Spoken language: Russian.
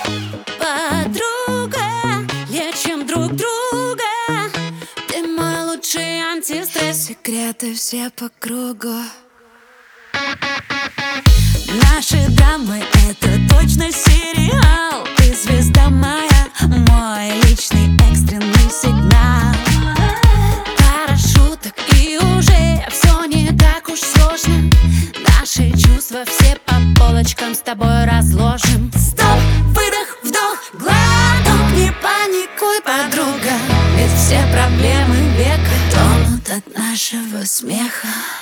Подруга, лечим друг друга. Ты мой лучший антистресс, секреты все по кругу. Наши драмы — это точно сериал. Ты звезда моя, мой личный экстренный сигнал. Пара шуток и уже все не так уж сложно. Наши чувства все по полочкам с тобой разложим. Стоп, выдох, вдох, глоток. Не паникуй, подруга, ведь все проблемы века тонут от нашего смеха.